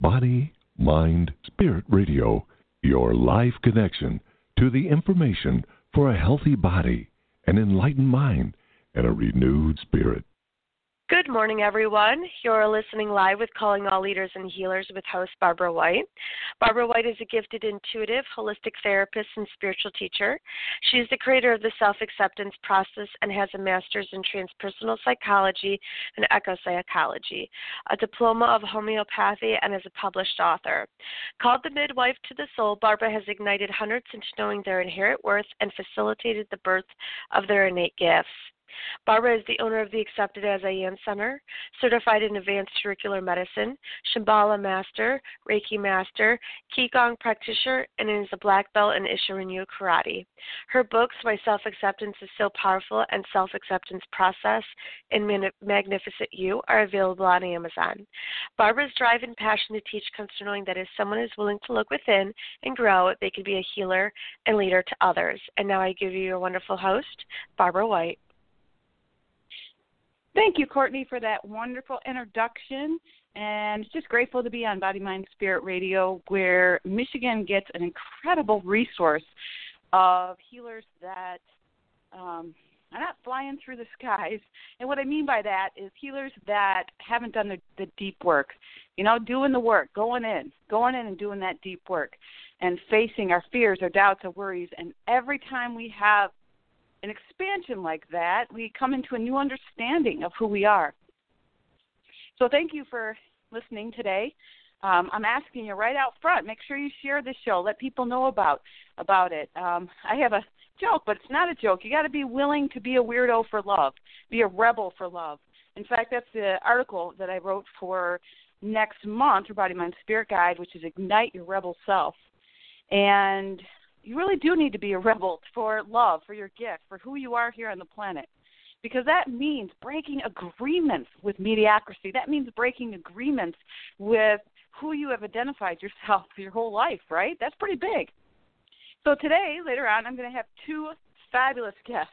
Body, Mind, Spirit Radio, your live connection to the information for a healthy body, an enlightened mind, and a renewed spirit. Good morning, everyone. You're listening live with Calling All Leaders and Healers with host Barbara White. Barbara White is a gifted, intuitive, holistic therapist and spiritual teacher. She is the creator of the self-acceptance process and has a master's in transpersonal psychology and ecopsychology, a diploma of homeopathy, and is a published author. Called the Midwife to the Soul, Barbara has ignited hundreds into knowing their inherent worth and facilitated the birth of their innate gifts. Barbara is the owner of the Accepted As I Am Center, certified in advanced curricular medicine, Shambhala master, Reiki master, Qigong practitioner, and is a black belt in Ishirin-Ryu karate. Her books, Why Self-Acceptance is So Powerful and Self-Acceptance Process and Magnificent You, are available on Amazon. Barbara's drive and passion to teach comes from knowing that if someone is willing to look within and grow, they can be a healer and leader to others. And now I give you your wonderful host, Barbara White. Thank you, Courtney, for that wonderful introduction. And just grateful to be on Body, Mind, Spirit Radio, where Michigan gets an incredible resource of healers that are not flying through the skies. And what I mean by that is healers that haven't done the deep work, doing the work, going in and doing that deep work and facing our fears, our doubts, our worries. And every time we have an expansion like that, we come into a new understanding of who we are. So thank you for listening today. I'm asking you right out front, make sure you share this show. Let people know about it. I have a joke, but it's not a joke. You got to be willing to be a weirdo for love, be a rebel for love. In fact, that's the article that I wrote for next month, for Body, Mind, Spirit Guide, which is Ignite Your Rebel Self. And you really do need to be a rebel for love, for your gift, for who you are here on the planet. Because that means breaking agreements with mediocrity. That means breaking agreements with who you have identified yourself for your whole life, right? That's pretty big. So today, later on, I'm going to have two fabulous guests.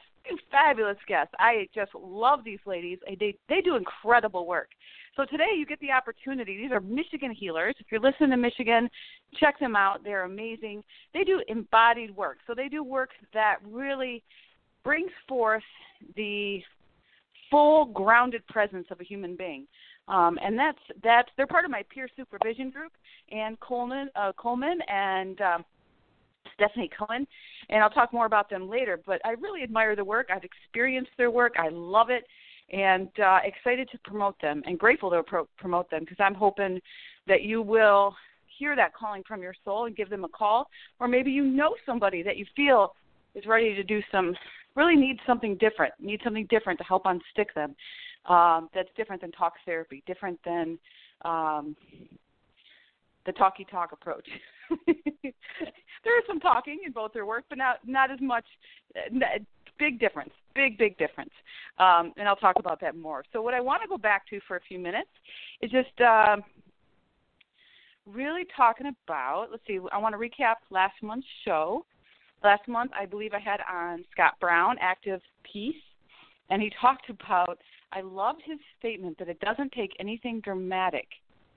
I just love these ladies. They do incredible work. So today you get the opportunity. These are Michigan healers. If you're listening to Michigan, check them out. They're amazing. They do embodied work. So they do work that really brings forth the full grounded presence of a human being. And they're part of my peer supervision group, Ann Coleman and Stephanie Cohen, and I'll talk more about them later. But I really admire their work. I've experienced their work. I love it. And excited to promote them and grateful to promote them, because I'm hoping that you will hear that calling from your soul and give them a call. Or maybe you know somebody that you feel is ready to do needs something different to help unstick them. That's different than talk therapy, different than the talky talk approach. There is some talking in both their work, but not as much. Big difference. And I'll talk about that more. So what I want to go back to for a few minutes is just really talking about, I want to recap last month's show. Last month, I believe I had on Scott Brown, Active Peace, and he talked about, I loved his statement that it doesn't take anything dramatic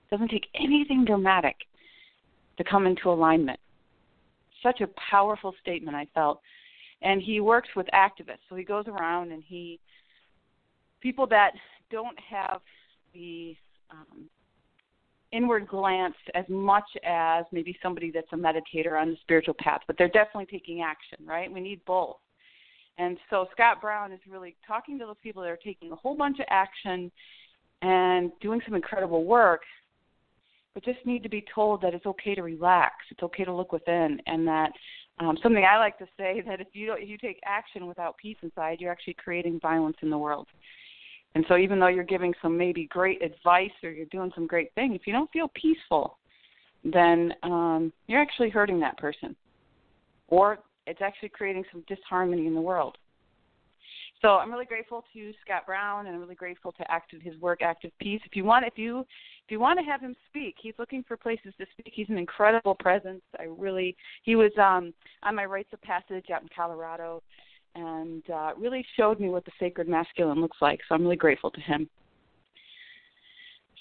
to come into alignment. Such a powerful statement, I felt. And he works with activists. So he goes around and people that don't have the inward glance as much as maybe somebody that's a meditator on the spiritual path, but they're definitely taking action, right? We need both. And so Scott Brown is really talking to those people that are taking a whole bunch of action and doing some incredible work, but just need to be told that it's okay to relax, it's okay to look within, and that something I like to say, that if you take action without peace inside, you're actually creating violence in the world. And so even though you're giving some maybe great advice or you're doing some great thing, if you don't feel peaceful, then you're actually hurting that person. Or it's actually creating some disharmony in the world. So I'm really grateful to Scott Brown, and I'm really grateful to his work, Active Peace. If you want to have him speak, he's looking for places to speak. He's an incredible presence. He was on my Rites of Passage out in Colorado, and really showed me what the sacred masculine looks like. So I'm really grateful to him.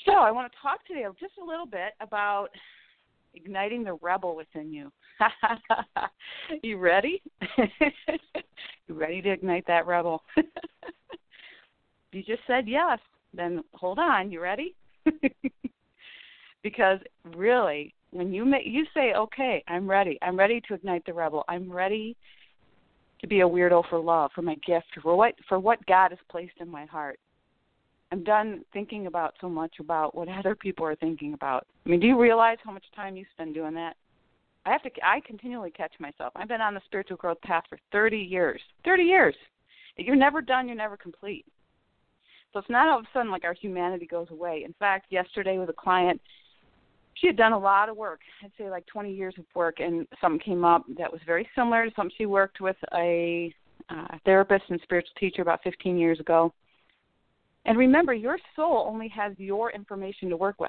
So I want to talk today just a little bit about igniting the rebel within you. You ready? You ready to ignite that rebel? You just said yes. Then hold on. You ready? Because really, when you say, okay, I'm ready. I'm ready to ignite the rebel. I'm ready to be a weirdo for love, for my gift, for what God has placed in my heart. I'm done thinking about so much about what other people are thinking about. I mean, do you realize how much time you spend doing that? I continually catch myself. I've been on the spiritual growth path for 30 years. 30 years. You're never done. You're never complete. So it's not all of a sudden like our humanity goes away. In fact, yesterday with a client, she had done a lot of work. I'd say like 20 years of work, and something came up that was very similar to something she worked with a therapist and spiritual teacher about 15 years ago. And remember, your soul only has your information to work with.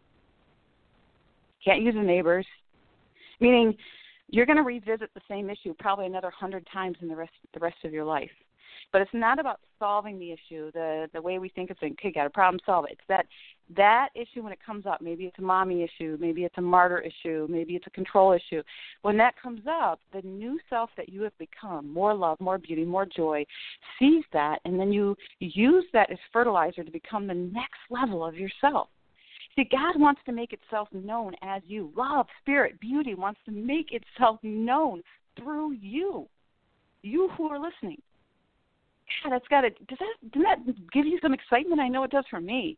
Can't use the neighbors, meaning you're going to revisit the same issue probably another 100 times in the rest of your life. But it's not about solving the issue the way we think of things. Okay, got a problem, solve it. It's that issue when it comes up. Maybe it's a mommy issue. Maybe it's a martyr issue. Maybe it's a control issue. When that comes up, the new self that you have become, more love, more beauty, more joy, sees that, and then you use that as fertilizer to become the next level of yourself. See, God wants to make itself known as you. Love, spirit, beauty wants to make itself known through you. You who are listening. God, doesn't that give you some excitement? I know it does for me.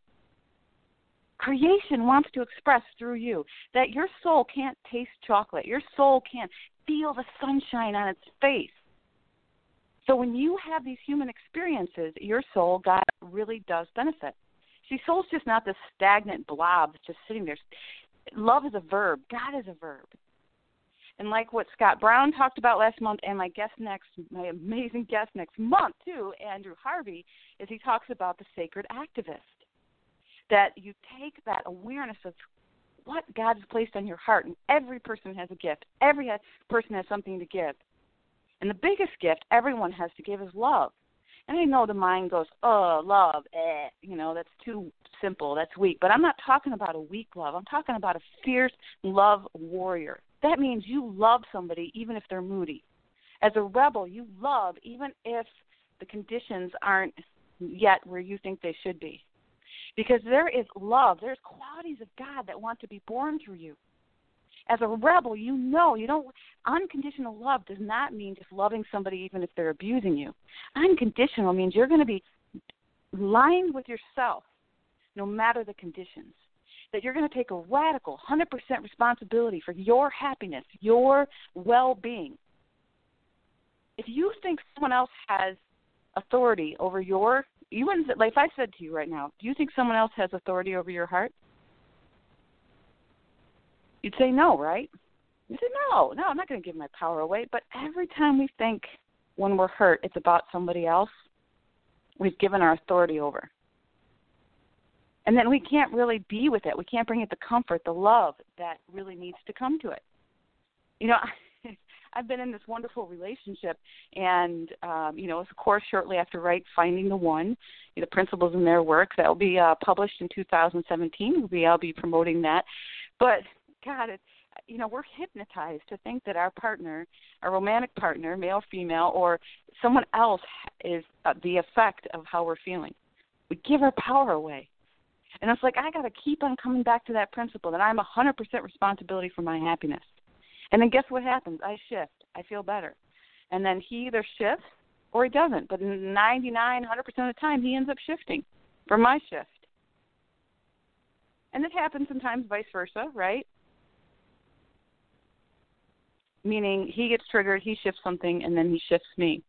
Creation wants to express through you that your soul can't taste chocolate. Your soul can't feel the sunshine on its face. So when you have these human experiences, your soul, God, really does benefit. See, soul's just not this stagnant blob that's just sitting there. Love is a verb. God is a verb. And like what Scott Brown talked about last month, and my amazing guest next month too, Andrew Harvey, is he talks about the sacred activist. That you take that awareness of what God has placed on your heart, and every person has a gift. Every person has something to give. And the biggest gift everyone has to give is love. And I know the mind goes, oh, love, that's too simple, that's weak. But I'm not talking about a weak love. I'm talking about a fierce love warrior. That means you love somebody even if they're moody. As a rebel, you love even if the conditions aren't yet where you think they should be. Because there is love. There's qualities of God that want to be born through you. As a rebel, unconditional love does not mean just loving somebody even if they're abusing you. Unconditional means you're going to be aligned with yourself no matter the conditions. That you're going to take a radical 100% responsibility for your happiness, your well-being. If you think someone else has authority over like if I said to you right now, do you think someone else has authority over your heart? You'd say no, right? You say, no, I'm not going to give my power away. But every time we think when we're hurt it's about somebody else, we've given our authority over. And then we can't really be with it. We can't bring it the comfort, the love that really needs to come to it. I've been in this wonderful relationship, and, of course, shortly after Finding the One, the principles in their work, that will be published in 2017. I'll be promoting that. But, God, we're hypnotized to think that our partner, our romantic partner, male, female, or someone else is the effect of how we're feeling. We give our power away. And it's like I got to keep on coming back to that principle that I'm 100% responsibility for my happiness. And then guess what happens? I shift. I feel better. And then he either shifts or he doesn't. But 99, 100% of the time, he ends up shifting for my shift. And it happens sometimes vice versa, right? Meaning he gets triggered, he shifts something, and then he shifts me.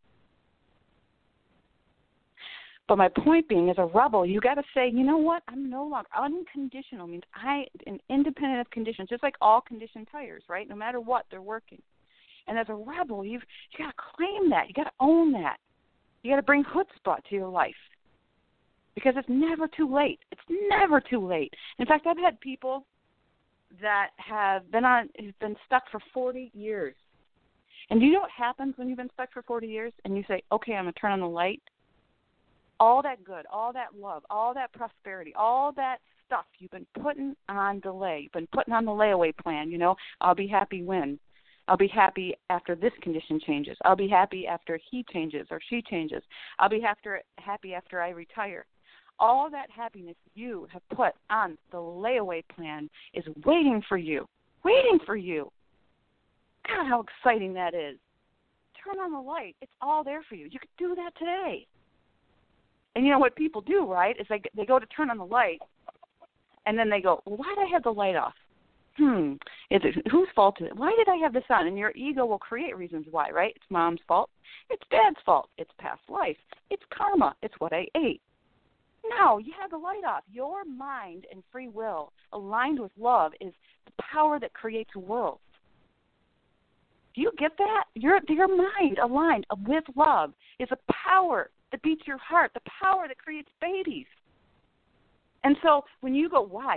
But my point being, as a rebel, you got to say, you know what? I'm no longer unconditional. Means I am independent of conditions, just like all conditioned tires, right? No matter what, they're working. And as a rebel, you got to claim that. You got to own that. You got to bring chutzpah to your life because it's never too late. It's never too late. In fact, I've had people that have been stuck for 40 years. And do you know what happens when you've been stuck for 40 years and you say, okay, I'm going to turn on the light? All that good, all that love, all that prosperity, all that stuff you've been putting on delay. You've been putting on the layaway plan, I'll be happy when. I'll be happy after this condition changes. I'll be happy after he changes or she changes. I'll be happy after I retire. All that happiness you have put on the layaway plan is waiting for you. Waiting for you. God, how exciting that is. Turn on the light. It's all there for you. You could do that today. And you know what people do, right, is they go to turn on the light, and then they go, well, why did I have the light off? Whose fault is it? Why did I have this on? And your ego will create reasons why, right? It's mom's fault. It's dad's fault. It's past life. It's karma. It's what I ate. No, you have the light off. Your mind and free will aligned with love is the power that creates worlds. Do you get that? Your mind aligned with love is a power that beats your heart, the power that creates babies. And so when you go, why,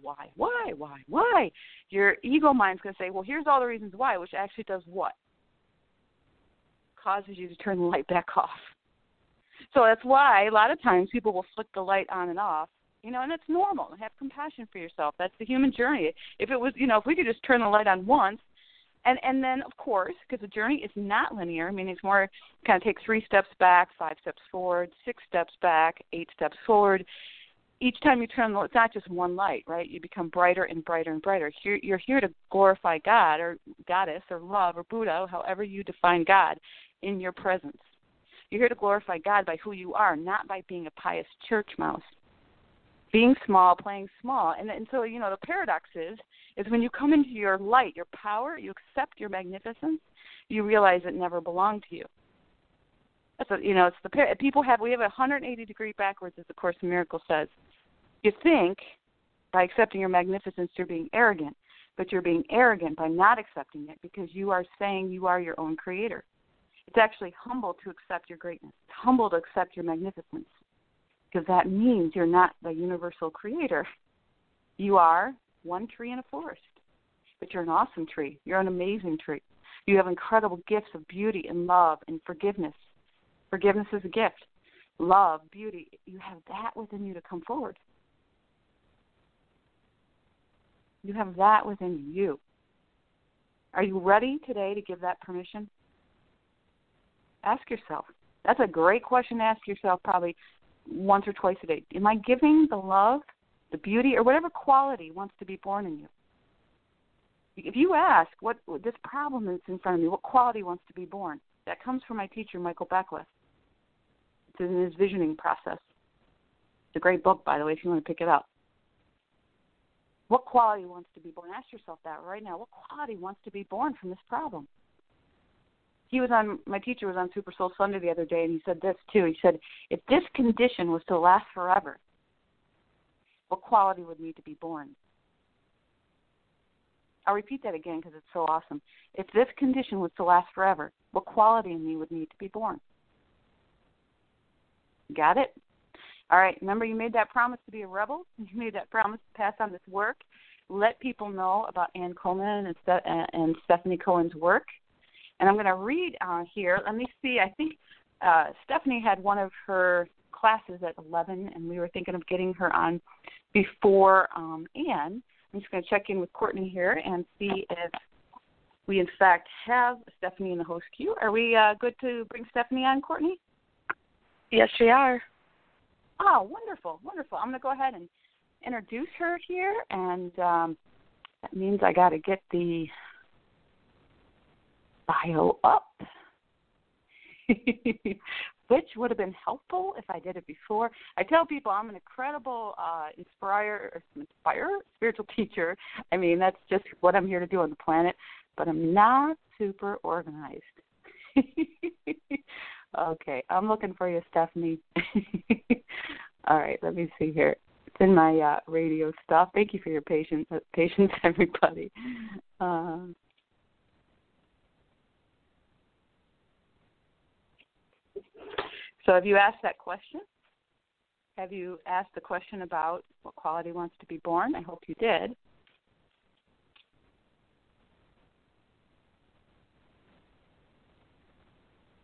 your ego mind's going to say, well, here's all the reasons why, which actually does what? Causes you to turn the light back off. So that's why a lot of times people will flick the light on and off, and it's normal. Have compassion for yourself. That's the human journey. If it was, if we could just turn the light on once, and then, of course, because the journey is not linear, meaning it's more kind of take 3 steps back, 5 steps forward, 6 steps back, 8 steps forward. Each time you turn, it's not just one light, right? You become brighter and brighter and brighter. You're here to glorify God or Goddess or love or Buddha, however you define God, in your presence. You're here to glorify God by who you are, not by being a pious church mouse. Being small, playing small. And so, the paradox is when you come into your light, your power, you accept your magnificence, you realize it never belonged to you. That's we have a 180-degree backwards, as the Course in Miracles says. You think by accepting your magnificence you're being arrogant, but you're being arrogant by not accepting it because you are saying you are your own creator. It's actually humble to accept your greatness. It's humble to accept your magnificence because that means you're not the universal creator. You are one tree in a forest, but you're an awesome tree. You're an amazing tree. You have incredible gifts of beauty and love and forgiveness. Forgiveness is a gift. Love, beauty, you have that within you to come forward. You have that within you. Are you ready today to give that permission? Ask yourself. That's a great question to ask yourself probably once or twice a day. Am I giving the love, the beauty, or whatever quality wants to be born in you? If you ask what this problem that's in front of me, what quality wants to be born, that comes from my teacher, Michael Beckwith. It's in his visioning process. It's a great book, by the way, if you want to pick it up. What quality wants to be born? Ask yourself that right now. What quality wants to be born from this problem? My teacher was on Super Soul Sunday the other day, and he said this too. He said, if this condition was to last forever, what quality would need to be born? I'll repeat that again because it's so awesome. If this condition was to last forever, what quality in me would need to be born? Got it? All right, remember you made that promise to be a rebel? You made that promise to pass on this work. Let people know about Ann Coleman and Stephanie Cohen's work. And I'm going to read here. Let me see. I think Stephanie had one of her classes at 11, and we were thinking of getting her on before Ann. I'm just going to check in with Courtney here and see if we, in fact, have Stephanie in the host queue. Are we good to bring Stephanie on, Courtney? Yes, we are. Oh, wonderful, wonderful. I'm going to go ahead and introduce her here, and that means I got to get the bio up, which would have been helpful if I did it before. I tell people I'm an incredible inspire spiritual teacher. I mean, that's just what I'm here to do on the planet, but I'm not super organized. Okay, I'm looking for you, Stephanie. All right, let me see here. It's in my radio stuff. Thank you for your patience, everybody. So have you asked that question? Have you asked the question about what quality wants to be born? I hope you did.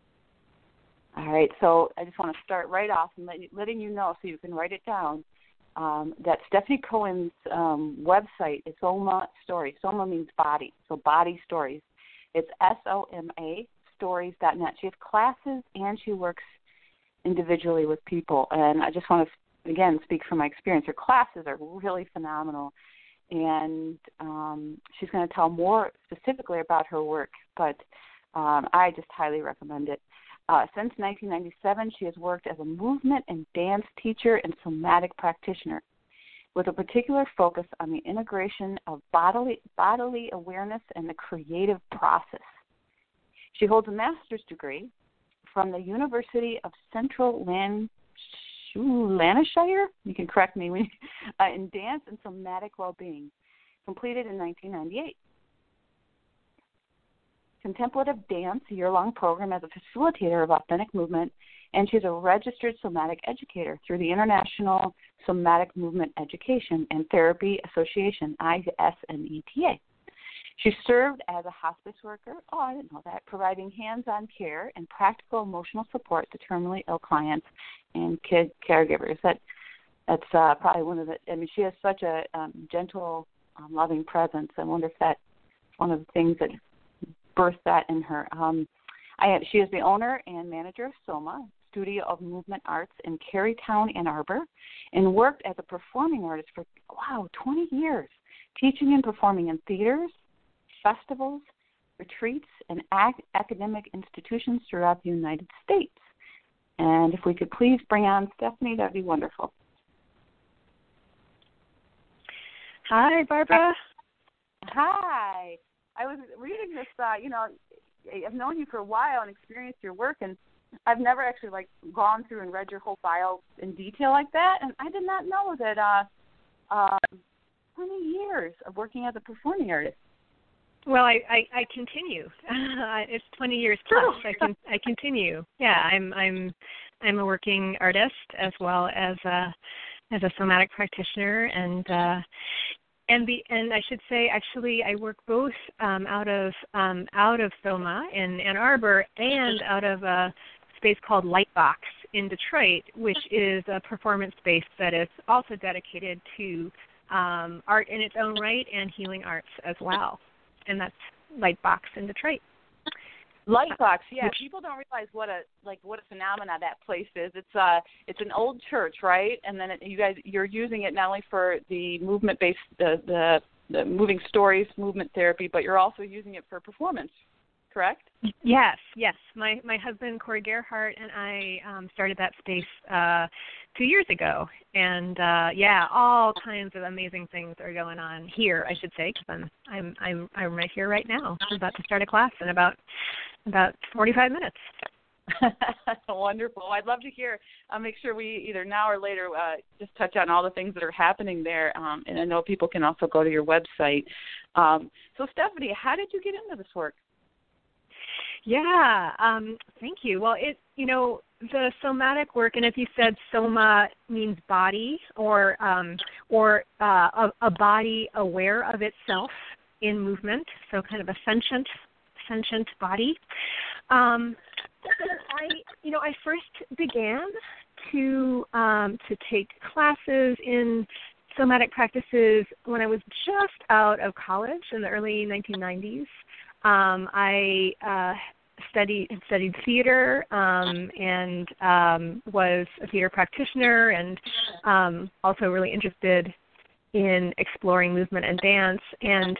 All right, so I just want to start right off and letting you know so you can write it down. that Stephanie Cohen's website is Soma Stories. Soma means body, so body stories. It's SOMA stories.net. She has classes and she works individually with people. And I just want to, again, speak from my experience. Her classes are really phenomenal. And she's going to tell more specifically about her work, but I just highly recommend it. Since 1997, she has worked as a movement and dance teacher and somatic practitioner with a particular focus on the integration of bodily awareness and the creative process. She holds a master's degree from the University of Central Lanarkshire, you can correct me, in dance and somatic well-being, completed in 1998. Contemplative Dance, a year-long program as a facilitator of authentic movement, and she's a registered somatic educator through the International Somatic Movement Education and Therapy Association, ISNETA. She served as a hospice worker, I didn't know that, providing hands-on care and practical emotional support to terminally ill clients and caregivers. That's probably one of the, she has such a gentle, loving presence. I wonder if that's one of the things that birthed that in her. She is the owner and manager of Soma, Studio of Movement Arts in Carytown, Ann Arbor, and worked as a performing artist for, 20 years, teaching and performing in theaters, festivals, retreats, and academic institutions throughout the United States. And if we could please bring on Stephanie, that would be wonderful. Hi, Barbara. Hi. I was reading this, I've known you for a while and experienced your work, and I've never actually, gone through and read your whole bio in detail like that, and I did not know that 20 years of working as a performing artist. Well, I continue. It's 20 years plus. I continue. Yeah, I'm a working artist as well as a somatic practitioner, and I should say actually I work both out of Soma in Ann Arbor and out of a space called Lightbox in Detroit, which is a performance space that is also dedicated to art in its own right and healing arts as well. And that's Lightbox in Detroit. Lightbox, yeah. People don't realize what a phenomena that place is. It's an old church, right? And then you're using it not only for the movement-based, the moving stories, movement therapy, but you're also using it for performance, correct? Yes. My husband Corey Gerhardt and I started that space 2 years ago, and all kinds of amazing things are going on here. I should say, because I'm right here right now. I'm about to start a class in about 45 minutes. Wonderful. I'd love to hear. I'll make sure we either now or later just touch on all the things that are happening there. And I know people can also go to your website. So Stephanie, how did you get into this work? Yeah, thank you. Well, the somatic work, and if you said soma means body or a body aware of itself in movement, so kind of a sentient body. I first began to take classes in somatic practices when I was just out of college in the early 1990s. I studied theater and was a theater practitioner, and also really interested in exploring movement and dance. And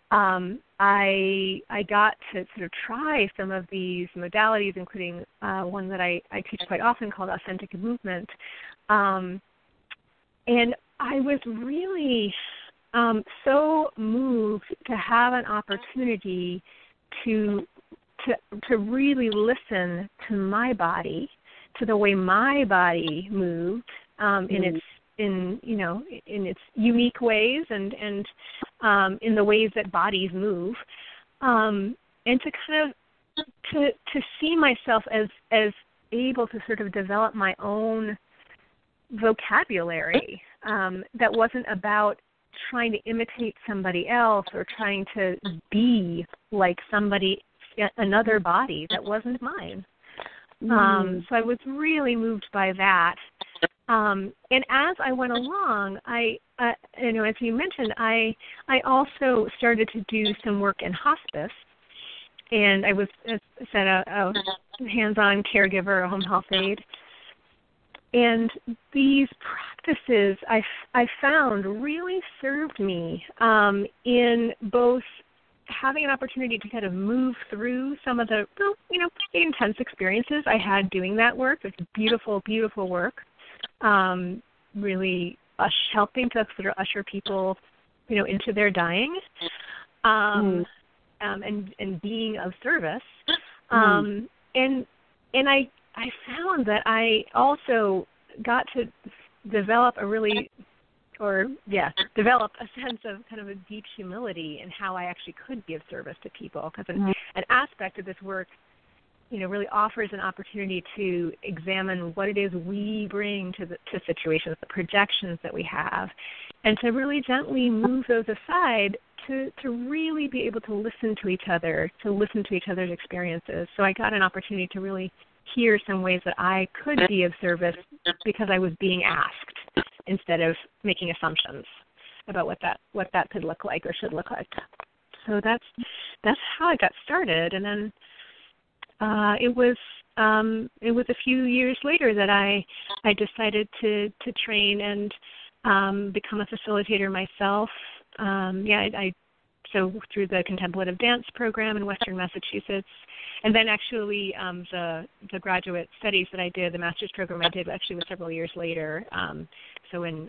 I got to sort of try some of these modalities, including one that I teach quite often called authentic movement. And I was really so moved to have an opportunity to really listen to my body, to the way my body moved in its unique ways and in the ways that bodies move, and to kind of to see myself as able to sort of develop my own vocabulary that wasn't about trying to imitate somebody else or trying to be like another body that wasn't mine. So I was really moved by that. And as I went along, as you mentioned, I also started to do some work in hospice, and I was, as I said, a hands-on caregiver, a home health aide. And these practices I found really served me in both having an opportunity to kind of move through some of the, pretty intense experiences I had doing that work. It's beautiful, beautiful work. Really helping to sort of usher people, into their dying, and being of service. And I found that I also got to develop develop a sense of kind of a deep humility in how I actually could be of service to people. Because an aspect of this work, really offers an opportunity to examine what it is we bring to situations, the projections that we have, and to really gently move those aside to really be able to listen to each other, to listen to each other's experiences. So I got an opportunity to really hear some ways that I could be of service because I was being asked instead of making assumptions about what that could look like or should look like. So that's how I got started, and then it was a few years later that I decided to train and become a facilitator myself. So through the contemplative dance program in Western Massachusetts, and then actually the graduate studies that I did, the master's program I did actually was several years later, so in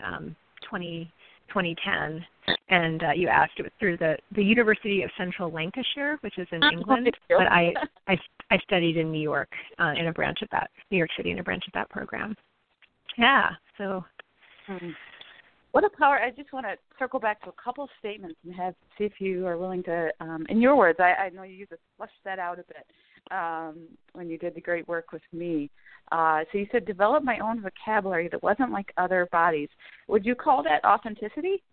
2010. And you asked, it was through the University of Central Lancashire, which is in England, but I studied in New York, in a branch of that, New York City, in a branch of that program. Yeah, so... What a power. I just want to circle back to a couple of statements and see if you are willing to, in your words, I know you used to flesh that out a bit when you did the great work with me. So you said, develop my own vocabulary that wasn't like other bodies. Would you call that authenticity?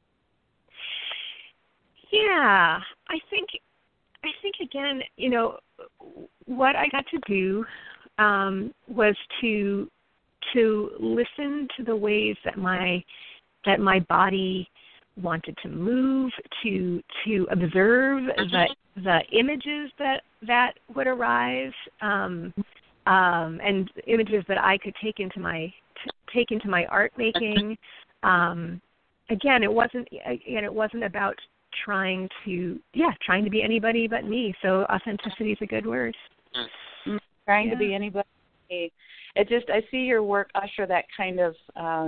Yeah, I think again, what I got to do was to listen to the ways that my body wanted to move, to observe the images that would arise, and images that I could take into my art making. Again, it wasn't about trying to be anybody but me. So authenticity is a good word. Trying to be anybody. I see your work usher that kind of.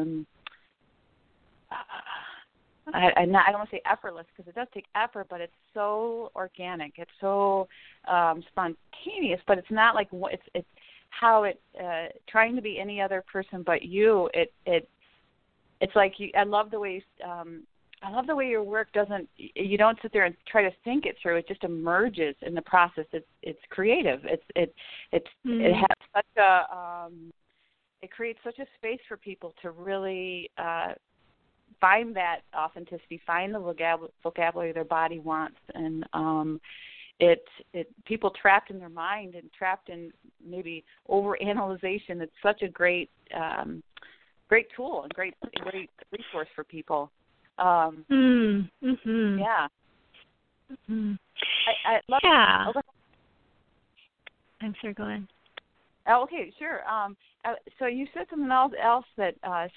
I don't want to say effortless because it does take effort, but it's so organic. It's so spontaneous, but it's not like it's how it trying to be any other person but you. It's like you. I love the way your work doesn't. You don't sit there and try to think it through. It just emerges in the process. It's creative. It has such a. It creates such a space for people to really find that authenticity, find the vocabulary their body wants, and people trapped in their mind and trapped in maybe overanalyzation. It's such a great tool and great resource for people. Yeah. Mm-hmm. I love. Yeah. Okay. I'm sure. Go ahead. Oh, okay, sure. So you said something else that.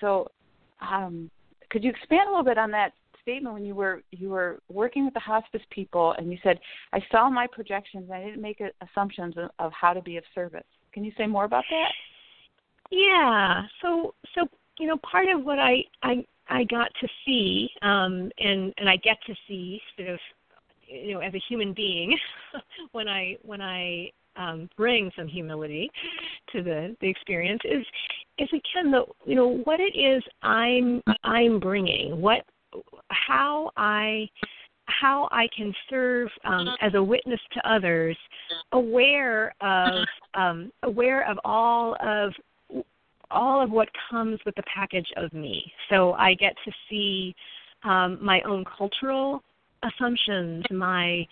Could you expand a little bit on that statement when you were working with the hospice people, and you said, "I saw my projections. I didn't make assumptions of how to be of service." Can you say more about that? Yeah. So part of what I got to see, and I get to see sort of, as a human being, when I bring some humility to the experience is again what it is I'm bringing, how I can serve as a witness to others, aware of all of what comes with the package of me. So I get to see my own cultural assumptions, my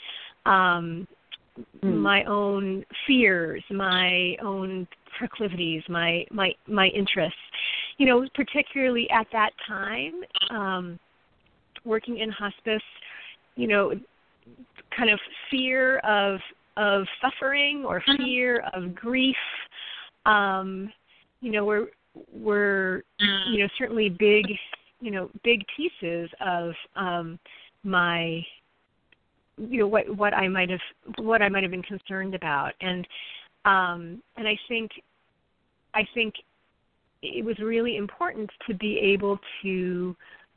own fears, my own proclivities, my interests, particularly at that time, working in hospice, kind of fear of suffering or fear of grief, were certainly big pieces of my what I might have been concerned about, and I think it was really important to be able to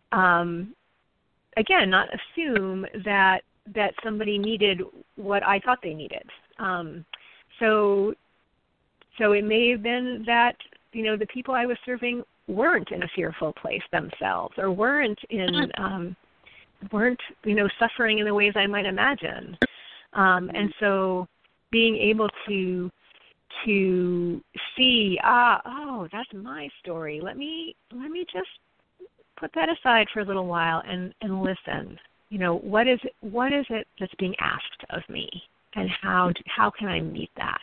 again not assume that somebody needed what I thought they needed. So it may have been that the people I was serving weren't in a fearful place themselves, or weren't suffering in the ways I might imagine. And so being able to see, that's my story. Let me just put that aside for a little while and listen. What is it that's being asked of me, and how can I meet that?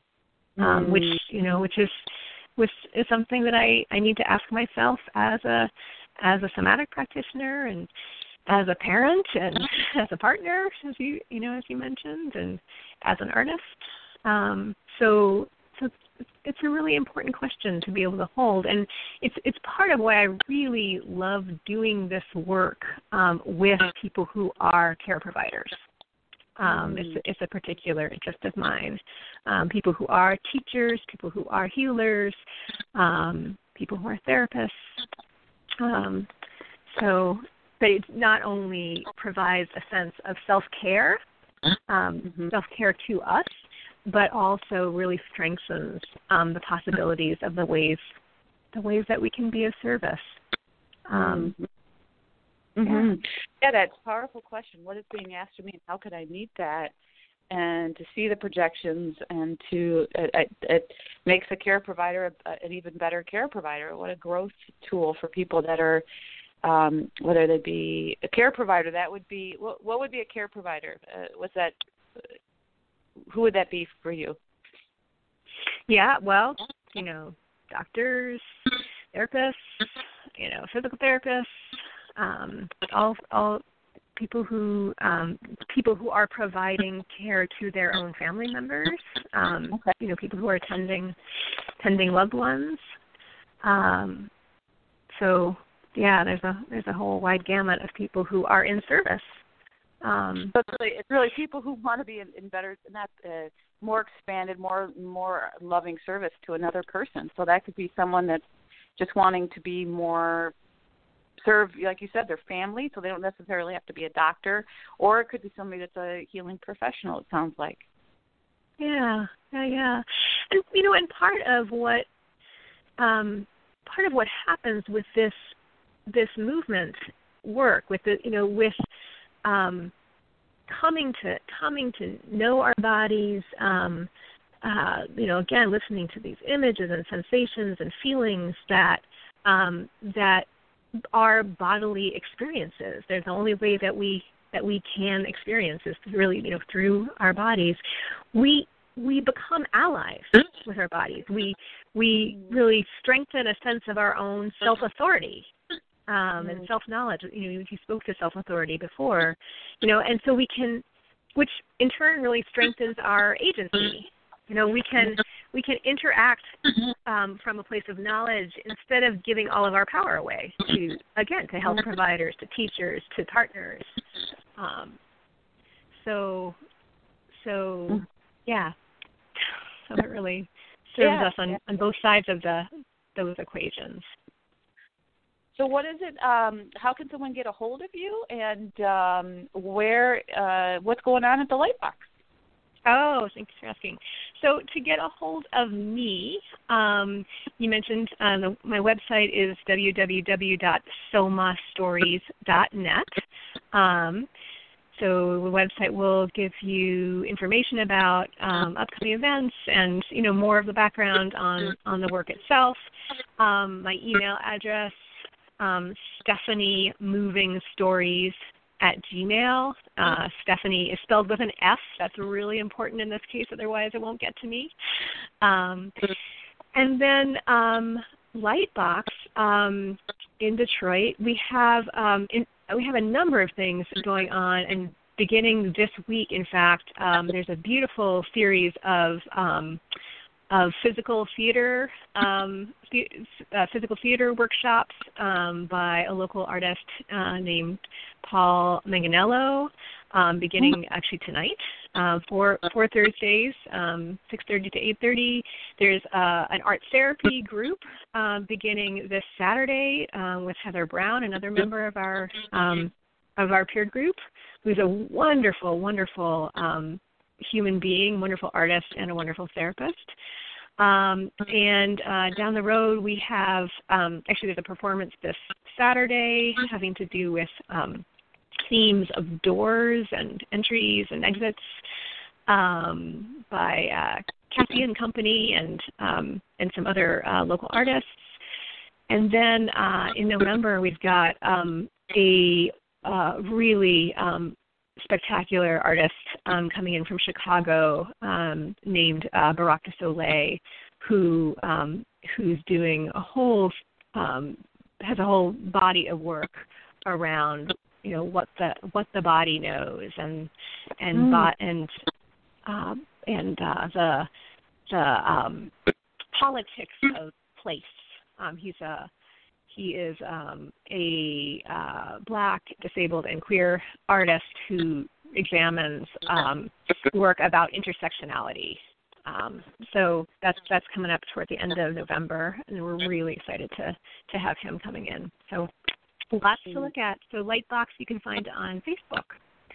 Which is something that I need to ask myself as a somatic practitioner, and as a parent, and as a partner, as you mentioned, and as an artist. So it's a really important question to be able to hold, and it's part of why I really love doing this work with people who are care providers. It's a particular interest of mine. People who are teachers, people who are healers, people who are therapists. But it not only provides a sense of self-care, self-care to us, but also really strengthens the possibilities of the ways that we can be of service. Yeah, that's a powerful question. What is being asked of me, and how could I meet that? And to see the projections, and to it makes a care provider an even better care provider. What a growth tool for people that are, whether they be a care provider. That would be, what would be a care provider? Who would that be for you? Yeah, well, doctors, therapists, physical therapists, all people who are providing care to their own family members, people who are tending loved ones. So yeah, there's a whole wide gamut of people who are in service. So it's really people who want to be in better, more expanded, more loving service to another person. So that could be someone that's just wanting to be more serve, like you said, their family, so they don't necessarily have to be a doctor, or it could be somebody that's a healing professional, it sounds like. Yeah. And and part of what happens with this movement work, with coming to know our bodies, again, listening to these images and sensations and feelings that are bodily experiences. There's the only way that we can experience is really, through our bodies. We become allies with our bodies. We really strengthen a sense of our own self-authority. And self-knowledge. You spoke to self-authority before, and so we can, which in turn really strengthens our agency. We can interact from a place of knowledge instead of giving all of our power away to health providers, to teachers, to partners. So it really serves us on both sides of those equations. So what is it, how can someone get a hold of you, and what's going on at the Lightbox? Oh, thanks for asking. So to get a hold of me, you mentioned my website is www.somastories.net. So the website will give you information about upcoming events and, more of the background on the work itself. My email address, StephanieMovingStories@gmail. Stephanie is spelled with an F. That's really important in this case, otherwise it won't get to me. And then Lightbox in Detroit, we have a number of things going on, and beginning this week, in fact, there's a beautiful series of physical theater workshops by a local artist named Paul Manganello, beginning actually tonight, for Thursdays, 6:30 to 8:30. There's an art therapy group beginning this Saturday with Heather Brown, another member of our peer group, who's a wonderful, wonderful human being, wonderful artist, and a wonderful therapist. And down the road we have, actually there's a performance this Saturday having to do with themes of doors and entries and exits by Kathy and Company and some other local artists. And then in November we've got a really spectacular artist coming in from Chicago named Barak de Soleil, who's doing has a whole body of work around what the body knows and the politics of place. He is a Black, disabled, and queer artist who examines work about intersectionality. So that's coming up toward the end of November, and we're really excited to have him coming in. So lots to look at. So Lightbox you can find on Facebook.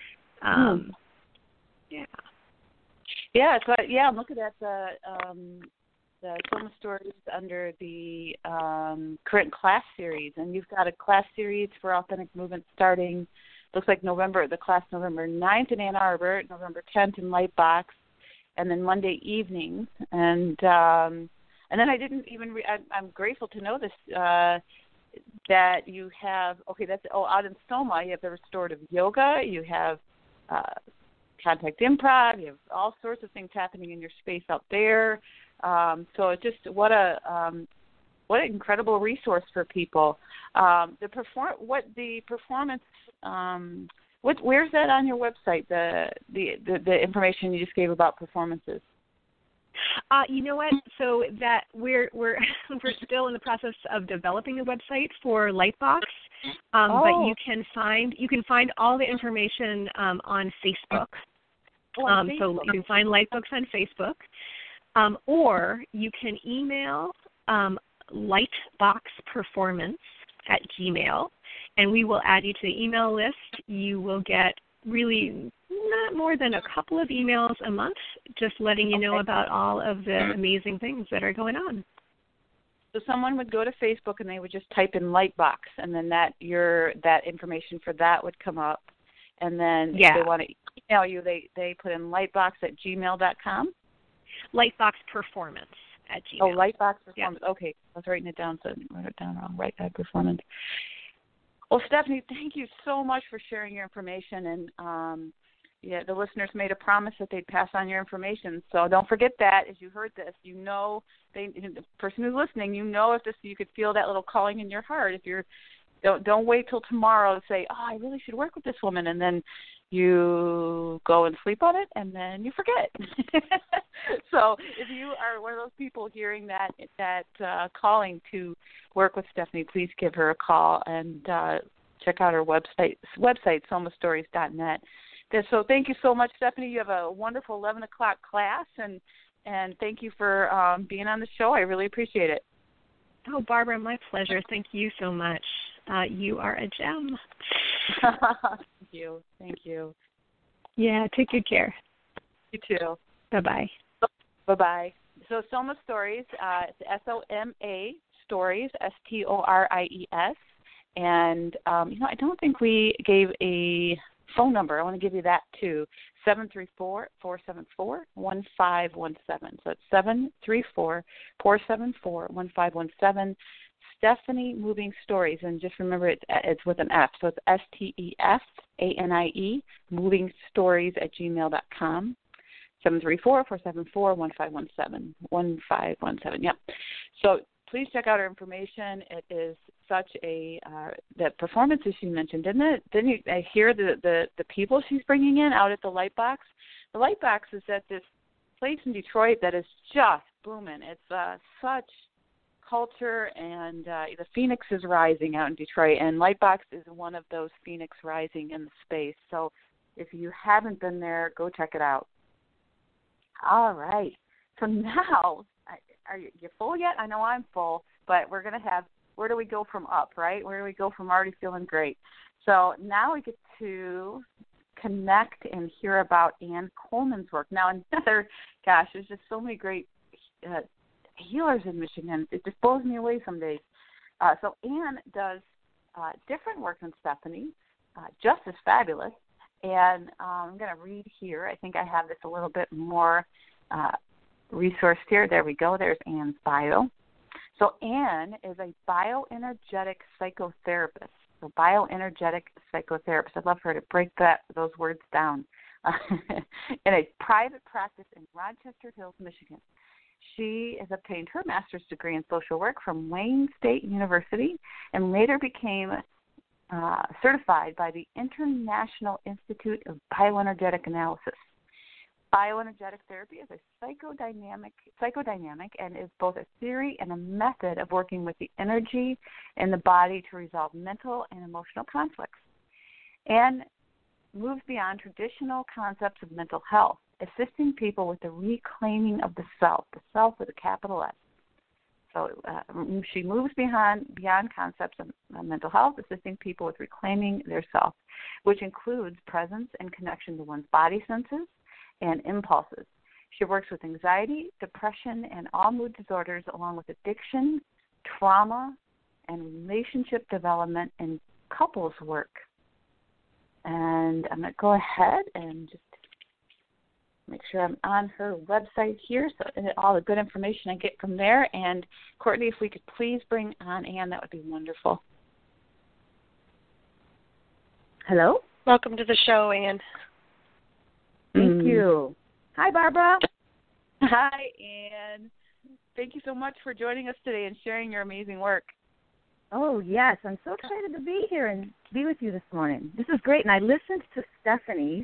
Yeah. So I'm looking at the Soma Stories under the current class series, and you've got a class series for Authentic Movement starting, looks like November 9th in Ann Arbor, November 10th in Lightbox, and then Monday evenings. And then I didn't even I'm grateful to know this, that you have, out in Soma, you have the restorative yoga, you have contact improv, you have all sorts of things happening in your space out there. So it's just what an incredible resource for people. The performance. Where's that on your website? The information you just gave about performances. You know what? So that we're still in the process of developing the website for Lightbox, but you can find all the information on Facebook. So you can find Lightbox on Facebook. Or you can email lightboxperformance@gmail.com, and we will add you to the email list. You will get really not more than a couple of emails a month, just letting you know about all of the amazing things that are going on. So someone would go to Facebook and they would just type in Lightbox, and then that information for that would come up. And then if they want to email you, they put in lightbox@gmail.com. Lightboxperformance@gmail.com. Oh, Lightbox Performance. Yeah. Okay, I was writing it down, so I didn't write it down wrong. Performance. Well, Stephanie, thank you so much for sharing your information. And the listeners made a promise that they'd pass on your information. So don't forget that as you heard this. The person who's listening, if this, you could feel that little calling in your heart. If you're, don't wait till tomorrow to say, I really should work with this woman, and then you go and sleep on it, and then you forget. So if you are one of those people hearing that calling to work with Stephanie, please give her a call and check out her website, somastories.net. So thank you so much, Stephanie. You have a wonderful 11 o'clock class, and thank you for being on the show. I really appreciate it. Oh, Barbara, my pleasure. Thank you so much. You are a gem. Thank you. Yeah, take good care. You too. Bye-bye. Bye-bye. So Soma Stories, it's SOMA Stories, STORIES. And, I don't think we gave a phone number. I want to give you that, too, 734-474-1517. So it's 734-474-1517. Stephanie Moving Stories, and just remember it's with an F, so it's STEFANIE, movingstories@gmail.com, 734-474-1517, 1517, yep. So please check out her information. It is such a that performances she mentioned, didn't it? Didn't you hear the people she's bringing in out at the Lightbox? The Lightbox is at this place in Detroit that is just booming. It's such culture, and the Phoenix is rising out in Detroit, and Lightbox is one of those Phoenix rising in the space. So if you haven't been there, go check it out. All right. So now, are you full yet? I know I'm full, but we're going to have, where do we go from up, right? Where do we go from already feeling great? So now we get to connect and hear about Ann Coleman's work. Now, another, gosh, there's just so many great healers in Michigan. It just blows me away some days. So Ann does different work than Stephanie, just as fabulous. And I'm going to read here. I think I have this a little bit more resourced here. There we go. There's Ann's bio. So Ann is a bioenergetic psychotherapist. So bioenergetic psychotherapist. I'd love for her to break those words down. In a private practice in Rochester Hills, Michigan. She has obtained her master's degree in social work from Wayne State University and later became certified by the International Institute of Bioenergetic Analysis. Bioenergetic therapy is a psychodynamic and is both a theory and a method of working with the energy in the body to resolve mental and emotional conflicts, and moves beyond traditional concepts of mental health, assisting people with the reclaiming of the self with a capital S. So she moves beyond concepts of mental health, assisting people with reclaiming their self, which includes presence and connection to one's body senses and impulses. She works with anxiety, depression, and all mood disorders, along with addiction, trauma, and relationship development and couples work. And I'm going to go ahead and just make sure I'm on her website here, so all the good information I get from there. And Courtney, if we could please bring on Ann, that would be wonderful. Hello? Welcome to the show, Ann. Thank you. Hi, Barbara. Hi, Ann. Thank you so much for joining us today and sharing your amazing work. Oh, yes. I'm so excited to be here and be with you this morning. This is great. And I listened to Stephanie's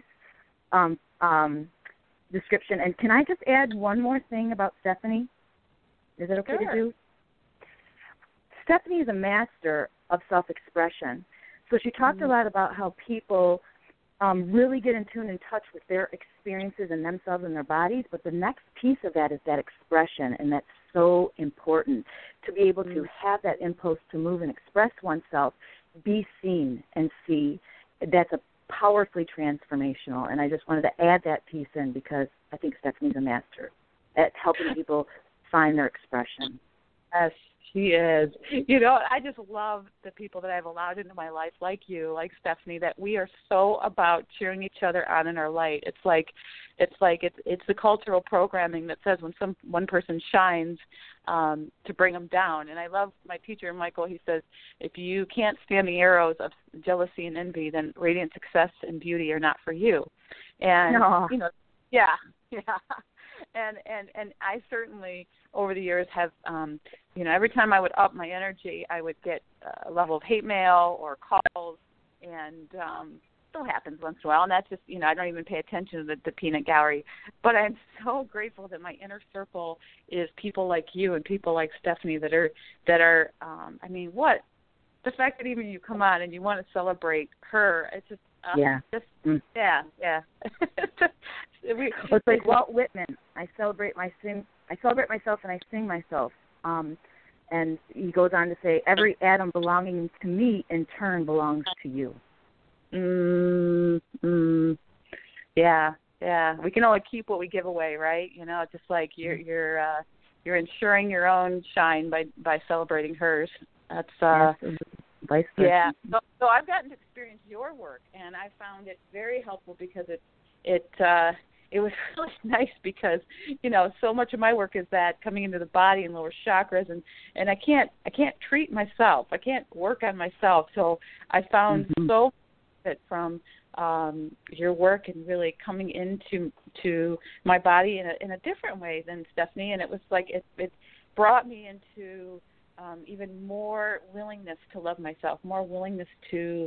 description. And can I just add one more thing about Stephanie? Is it okay to do? Stephanie is a master of self-expression. So she talked a lot about how people really get in tune and touch with their experiences and themselves and their bodies. But the next piece of that is that expression, and that's so important to be able to have that impulse to move and express oneself, be seen and see. That's a powerfully transformational, and I just wanted to add that piece in because I think Stephanie's a master at helping people find their expression. Yes, she is. You know, I just love the people that I've allowed into my life, like you, like Stephanie, that we are so about cheering each other on in our light. It's the cultural programming that says when one person shines, to bring them down. And I love my teacher, Michael. He says, if you can't stand the arrows of jealousy and envy, then radiant success and beauty are not for you. And you know, yeah. And I certainly over the years have, every time I would up my energy, I would get a level of hate mail or calls, and still happens once in a while. And that's just, I don't even pay attention to the peanut gallery. But I'm so grateful that my inner circle is people like you and people like Stephanie that are the fact that even you come on and you want to celebrate her, it's just, yeah. It's like Walt Whitman. I celebrate myself and I sing myself. And he goes on to say, every atom belonging to me in turn belongs to you. Yeah. We can only keep what we give away, right? Just like you're ensuring your own shine by celebrating hers. That's vice versa. Yeah. So I've gotten to experience your work, and I found it very helpful because it was really nice because so much of my work is that coming into the body and lower chakras, and I can't treat myself. I can't work on myself. So I found so that from your work and really coming into my body in a different way than Stephanie, and it was like it brought me into even more willingness to love myself, more willingness to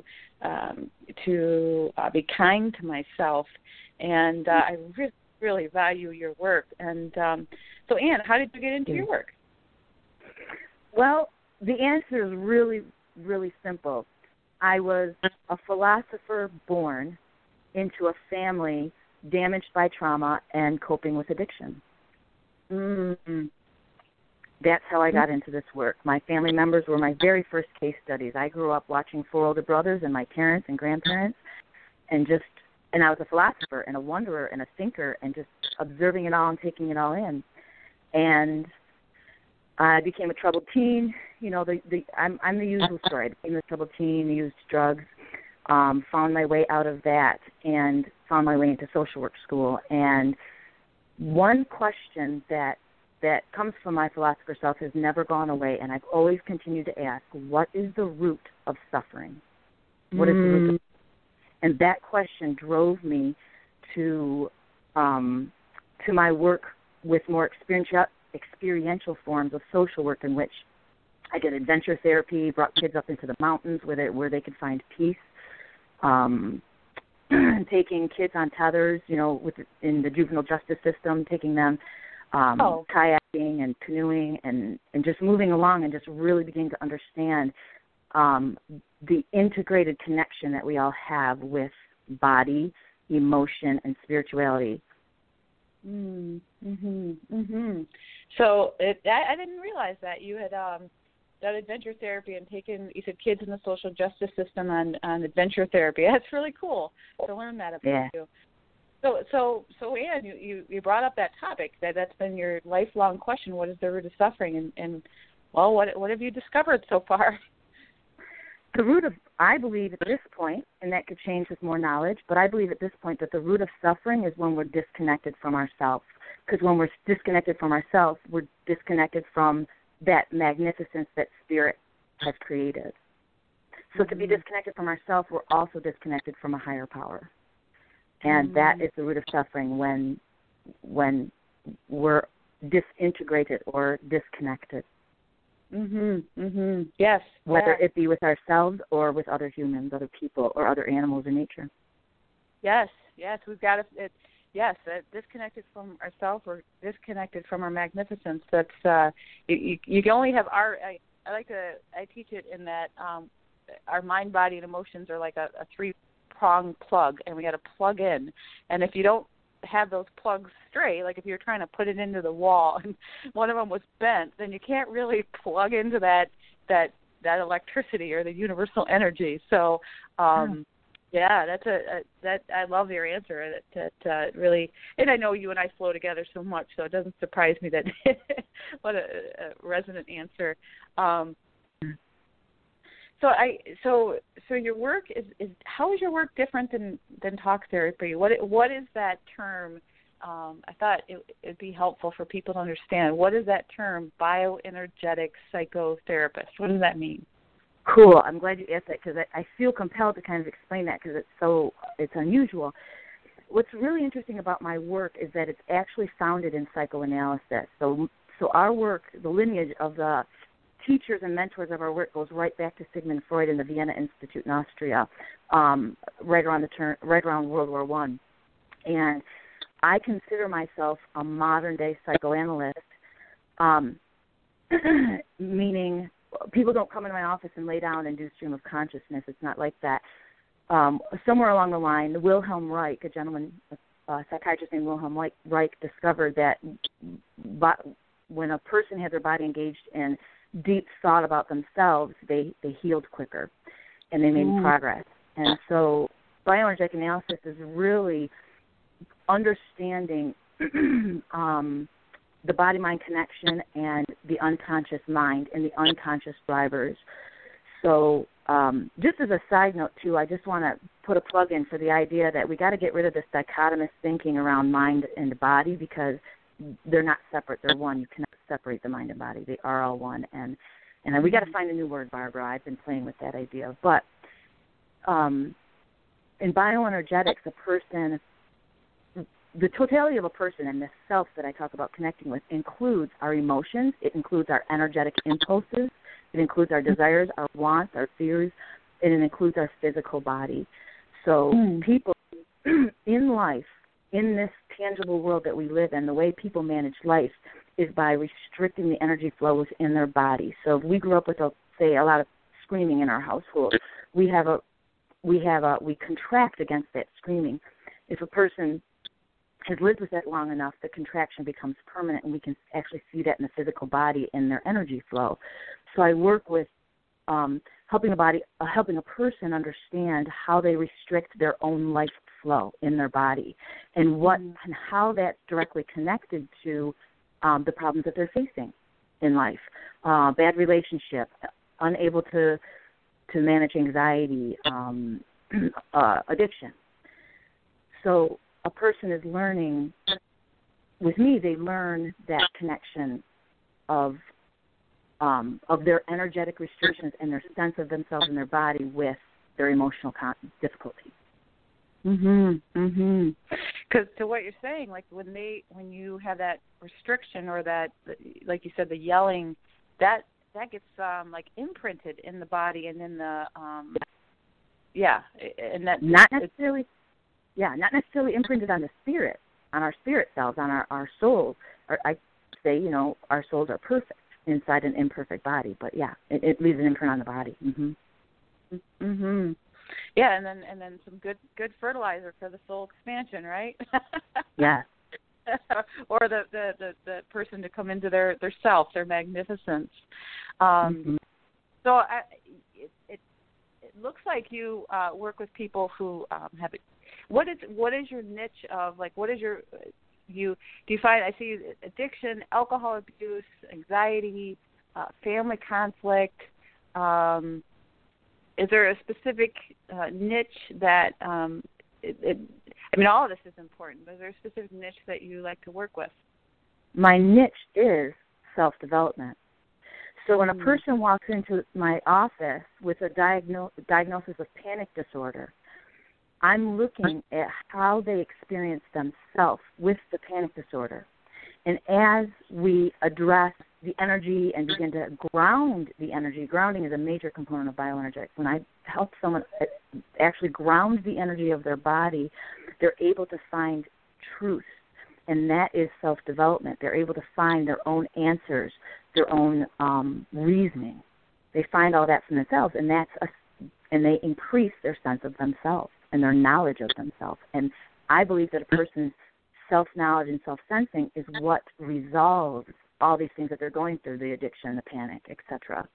be kind to myself, and I really, really value your work. And so, Ann, how did you get into your work? Well, the answer is really, really simple. I was a philosopher born into a family damaged by trauma and coping with addiction. Mm-hmm. That's how I got into this work. My family members were my very first case studies. I grew up watching 4 older brothers and my parents and grandparents, and I was a philosopher and a wonderer and a thinker and just observing it all and taking it all in. And I became a troubled teen. You know, I'm the usual story. I became a troubled teen, used drugs, found my way out of that, and found my way into social work school. And one question that comes from my philosopher self has never gone away, and I've always continued to ask, what is the root of suffering? What is the root of, and that question drove me to my work with more experiential forms of social work, in which I did adventure therapy, brought kids up into the mountains where they could find peace, taking kids on tethers, you know, in the juvenile justice system, taking them kayaking and canoeing and just moving along and just really beginning to understand the integrated connection that we all have with body, emotion, and spirituality. So I didn't realize that you had done adventure therapy and taken, you said, kids in the social justice system on adventure therapy. That's really cool to learn that about you. So Ann, you brought up that topic, that's been your lifelong question. What is the root of suffering? And well, what have you discovered so far? The root of, I believe at this point, and that could change with more knowledge, but I believe at this point that the root of suffering is when we're disconnected from ourselves. Because when we're disconnected from ourselves, we're disconnected from that magnificence that Spirit has created. So to be disconnected from ourselves, we're also disconnected from a higher power. And that is the root of suffering, when we're disintegrated or disconnected. Yes. Whether it be with ourselves or with other humans, other people, or other animals in nature. Yes. We've got to. Disconnected from ourselves or disconnected from our magnificence. That's you can only have our. I teach it in that our mind, body, and emotions are like a 3-prong plug, and we got to plug in. And if you don't have those plugs straight, like if you're trying to put it into the wall and one of them was bent, then you can't really plug into that electricity or the universal energy. So. That I love your answer. That really, and I know you and I flow together so much, so it doesn't surprise me that what a resonant answer. So your work is how is your work different than talk therapy? What is that term? I thought it'd be helpful for people to understand. What is that term, bioenergetic psychotherapist? What does that mean? Cool. I'm glad you asked that, because I feel compelled to kind of explain that, because it's unusual. What's really interesting about my work is that it's actually founded in psychoanalysis. So our work, the lineage of the teachers and mentors of our work goes right back to Sigmund Freud and the Vienna Institute in Austria, right around World War I. And I consider myself a modern-day psychoanalyst, meaning people don't come into my office and lay down and do stream of consciousness. It's not like that. Somewhere along the line, Wilhelm Reich, a psychiatrist named Wilhelm Reich, discovered that when a person had their body engaged in deep thought about themselves, they healed quicker and they made progress. And so bioenergetic analysis is really understanding the body-mind connection and the unconscious mind and the unconscious drivers. So just as a side note, too, I just want to put a plug in for the idea that we got to get rid of this dichotomous thinking around mind and body, because they're not separate. They're one. You cannot separate the mind and body. They are all one. And we got to find a new word, Barbara. I've been playing with that idea. But in bioenergetics, a person the totality of a person and the self that I talk about connecting with includes our emotions, it includes our energetic impulses, it includes our desires, our wants, our fears, and it includes our physical body. So people in life, in this tangible world that we live in, the way people manage life is by restricting the energy flow within their body. So if we grew up with, say, a lot of screaming in our household, we contract against that screaming. If a person has lived with that long enough, the contraction becomes permanent, and we can actually see that in the physical body in their energy flow. So I work with helping a person understand how they restrict their own life flow in their body, and and how that's directly connected to the problems that they're facing in life. Bad relationship, unable to manage anxiety, addiction. So a person is learning, with me, they learn that connection of their energetic restrictions and their sense of themselves and their body with their emotional difficulty. Because to what you're saying, like when you have that restriction or that, like you said, the yelling, that gets like imprinted in the body and in the and that not necessarily imprinted on the spirit, on our spirit cells, on our souls. Or I say, our souls are perfect inside an imperfect body, but it leaves an imprint on the body. Yeah, and then some good fertilizer for the soul expansion, right? Yeah. Or the person to come into their self, their magnificence. So it looks like you work with people who have. What is your niche of, like, what is your do you find, I see addiction, alcohol abuse, anxiety, family conflict. Is there a specific niche that, all of this is important, but is there a specific niche that you like to work with? My niche is self-development. So when a person walks into my office with a diagnosis of panic disorder, I'm looking at how they experience themselves with the panic disorder. And as we address the energy and begin to ground the energy, grounding is a major component of bioenergetics. When I help someone actually ground the energy of their body, they're able to find truth, and that is self-development. They're able to find their own answers, their own reasoning. They find all that from themselves, and and they increase their sense of themselves and their knowledge of themselves. And I believe that a person's self-knowledge and self-sensing is what resolves all these things that they're going through, the addiction, the panic, etc.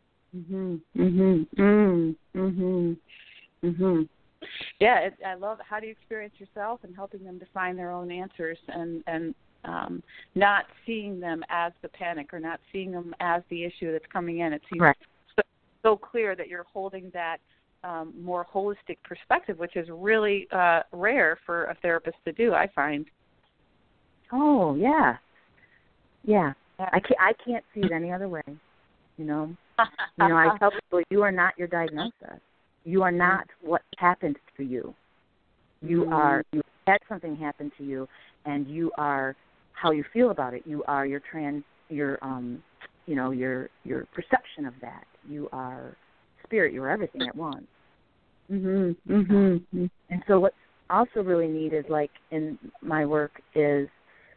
Yeah, I love how do you experience yourself and helping them to find their own answers and not seeing them as the panic or not seeing them as the issue that's coming in. It seems so clear that you're holding that more holistic perspective, which is really rare for a therapist to do, I find. Oh, yeah. Yeah. I can't see it any other way, I tell people, you are not your diagnosis. You are not what happened to you. You had something happen to you, and you are how you feel about it. You are your perception of that. You are spirit. You are everything at once. And so what's also really neat is, like, in my work is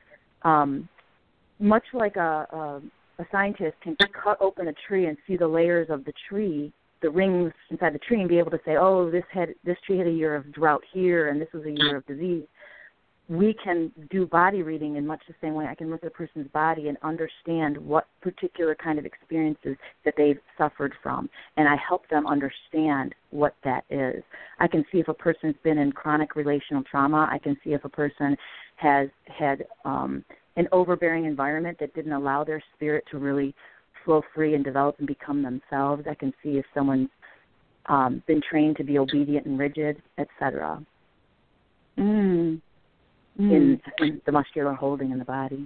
much like a scientist can cut open a tree and see the layers of the tree, the rings inside the tree, and be able to say, oh, this tree had a year of drought here, and this was a year of disease. We can do body reading in much the same way. I can look at a person's body and understand what particular kind of experiences that they've suffered from, and I help them understand what that is. I can see if a person's been in chronic relational trauma. I can see if a person has had an overbearing environment that didn't allow their spirit to really flow free and develop and become themselves. I can see if someone's been trained to be obedient and rigid, etc. In the muscular holding in the body.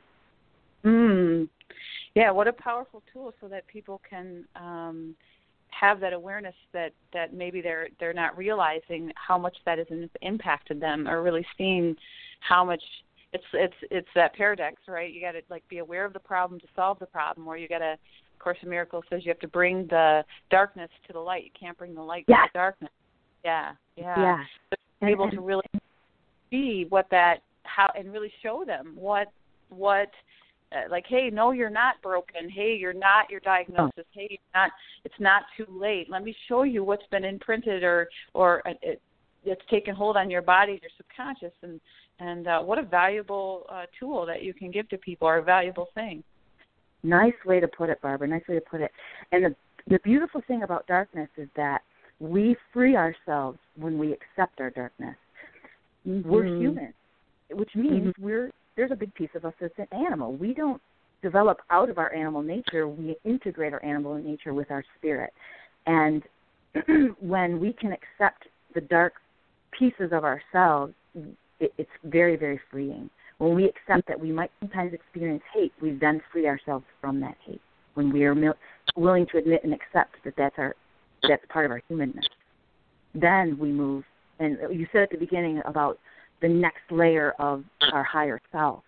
Yeah, what a powerful tool so that people can have that awareness that maybe they're not realizing how much that has impacted them, or really seeing how much it's that paradox, right? You got to like be aware of the problem to solve the problem, or you got to. Course in Miracles says you have to bring the darkness to the light. You can't bring the light to the darkness. Yeah. But be able to really see what that how and really show them what like, hey, no, you're not broken. Hey, you're not your diagnosis. Hey, you're not. It's not too late. Let me show you what's been imprinted or it's taken hold on your body, your subconscious, and what a valuable tool that you can give to people, or a valuable thing. Nice way to put it, Barbara. Nice way to put it. And the beautiful thing about darkness is that we free ourselves when we accept our darkness. Mm-hmm. We're human, which means there's a big piece of us that's an animal. We don't develop out of our animal nature. We integrate our animal nature with our spirit. And when we can accept the dark pieces of ourselves, it's very, very freeing. When we accept that we might sometimes experience hate, we then free ourselves from that hate. When we are willing to admit and accept that that's part of our humanness, then we move. And you said at the beginning about the next layer of our higher self.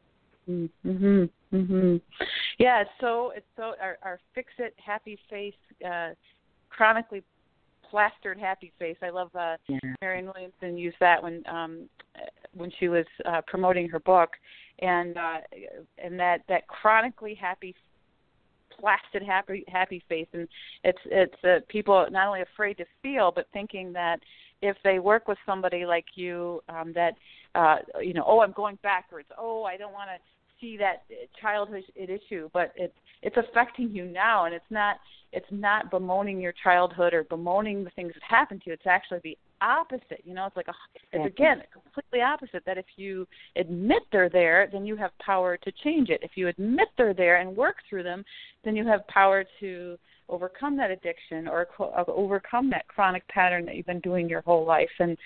Yeah, it's so our fix-it happy face, chronically plastered happy face. I love Marianne Williamson used that when she was promoting her book, and that chronically happy, plastered happy face, and it's people not only afraid to feel, but thinking that if they work with somebody like you, that I'm going backwards. Oh, I don't want to see that childhood issue, but it's affecting you now, and it's not bemoaning your childhood or bemoaning the things that happened to you. It's actually the opposite. It's like it's again completely opposite. That if you admit they're there, then you have power to change it. If you admit they're there and work through them, then you have power to overcome that addiction or overcome that chronic pattern that you've been doing your whole life. And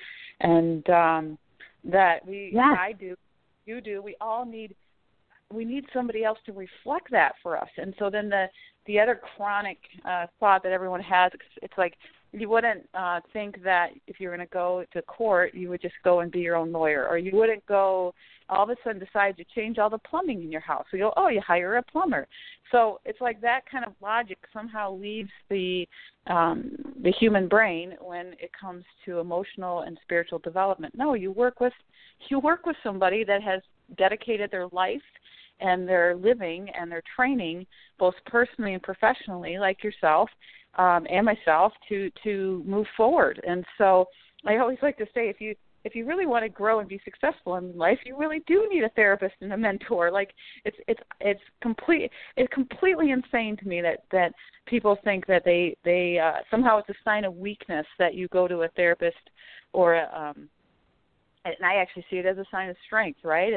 that I do, you do, we all need. We need somebody else to reflect that for us. And so then the other chronic thought that everyone has, it's like you wouldn't think that if you're going to go to court, you would just go and be your own lawyer, or you wouldn't go all of a sudden decide to change all the plumbing in your house. So you hire a plumber. So it's like that kind of logic somehow leaves the human brain when it comes to emotional and spiritual development. No, you work with somebody that has dedicated their life and their living and their training, both personally and professionally, like yourself and myself, to move forward. And so I always like to say, if you really want to grow and be successful in life, you really do need a therapist and a mentor. Like it's completely insane to me that people think that they somehow it's a sign of weakness that you go to a therapist or and I actually see it as a sign of strength, right?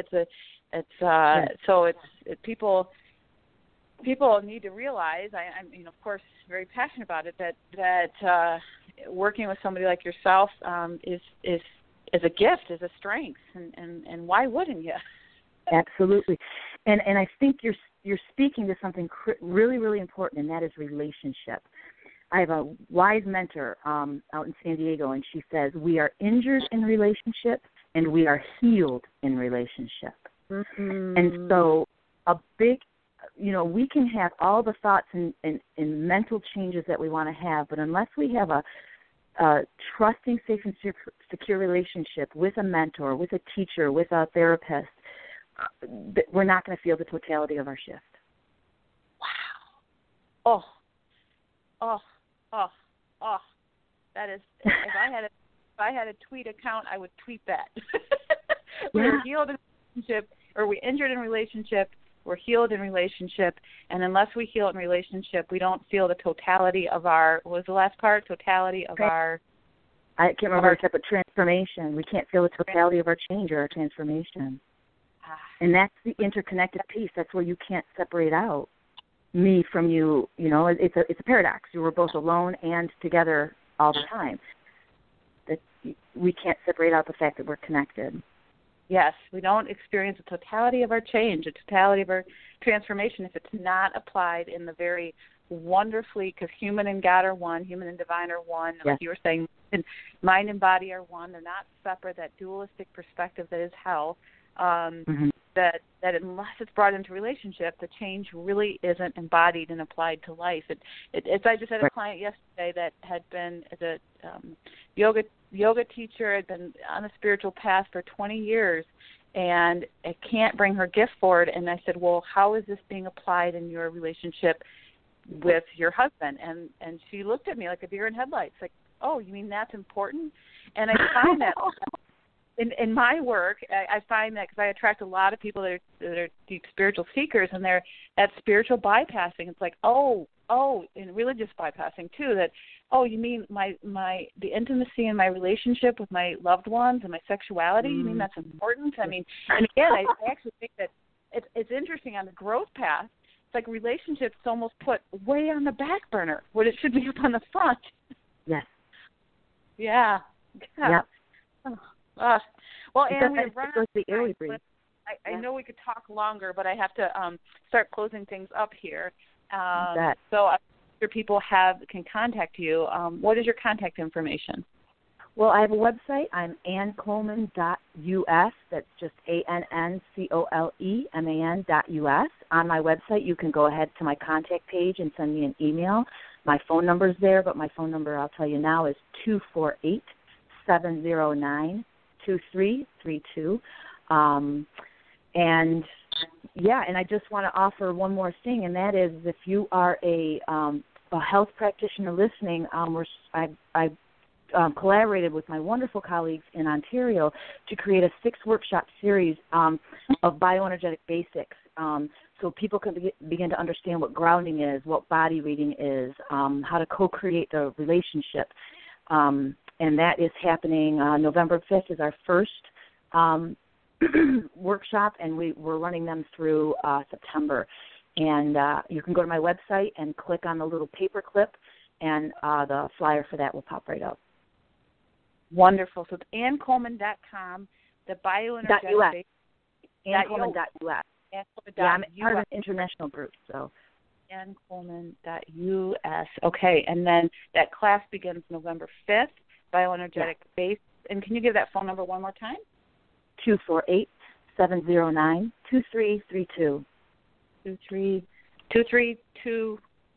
People need to realize. I'm of course very passionate about it. That working with somebody like yourself is a gift, is a strength, and why wouldn't you? Absolutely, and I think you're speaking to something really, really important, and that is relationship. I have a wise mentor out in San Diego, and she says we are injured in relationship and we are healed in relationship. Mm-hmm. And so we can have all the thoughts and mental changes that we want to have, but unless we have a trusting, safe, and secure relationship with a mentor, with a teacher, with a therapist, we're not going to feel the totality of our shift. Wow. Oh. That is, if I had a tweet account, I would tweet that. We're healed in relationship, or we're injured in relationship, we're healed in relationship, and unless we heal in relationship, we don't feel the totality of our, what was the last part? Totality of our... I can't remember our type of transformation. We can't feel the totality of our change or our transformation. And that's the interconnected piece. That's where you can't separate out me from you. It's a paradox. You were both alone and together all the time. That we can't separate out the fact that we're connected. Yes, we don't experience the totality of our change, the totality of our transformation if it's not applied in the very wonderfully, because human and God are one, human and divine are one. Yes. Like you were saying, mind and body are one. They're not separate. That dualistic perspective that is hell that unless it's brought into relationship, the change really isn't embodied and applied to life. It's I just had a client yesterday that had been a yoga teacher, had been on a spiritual path for 20 years, and it can't bring her gift forward. And I said, well, how is this being applied in your relationship with your husband? And she looked at me like a deer in headlights, like, oh, you mean that's important? And I find that in my work, I find that because I attract a lot of people that are deep spiritual seekers, and they're that spiritual bypassing. It's like, oh, and religious bypassing too. That, oh, you mean the intimacy in my relationship with my loved ones and my sexuality? You mean that's important? I mean, and again, I actually think that it's interesting on the growth path. It's like relationships almost put way on the back burner when it should be up on the front. Yes. Yeah. Yep. Well, Anne, we've run out of the air time. I know we could talk longer, but I have to start closing things up here. So if people can contact you, what is your contact information? Well, I have a website. I'm AnnColeman.us. That's just AnnColeman.us. On my website, you can go ahead to my contact page and send me an email. My phone number is there, but my phone number, I'll tell you now, is 248-709-2332. And I just want to offer one more thing, and that is if you are a health practitioner listening, I collaborated with my wonderful colleagues in Ontario to create a 6-workshop series of bioenergetic basics, so people can begin to understand what grounding is, what body reading is, how to co-create the relationship. And that is happening November 5th is our first workshop, and we're running them through September. And you can go to my website and click on the little paper clip, and the flyer for that will pop right up. Wonderful. So it's AnnColeman.com, the bioenergetic. AnnColeman.us. I'm part of an international group, so. AnnColeman.us. Okay, and then that class begins November 5th, bioenergetic base. And can you give that phone number one more time? 248-709-2332. 2332.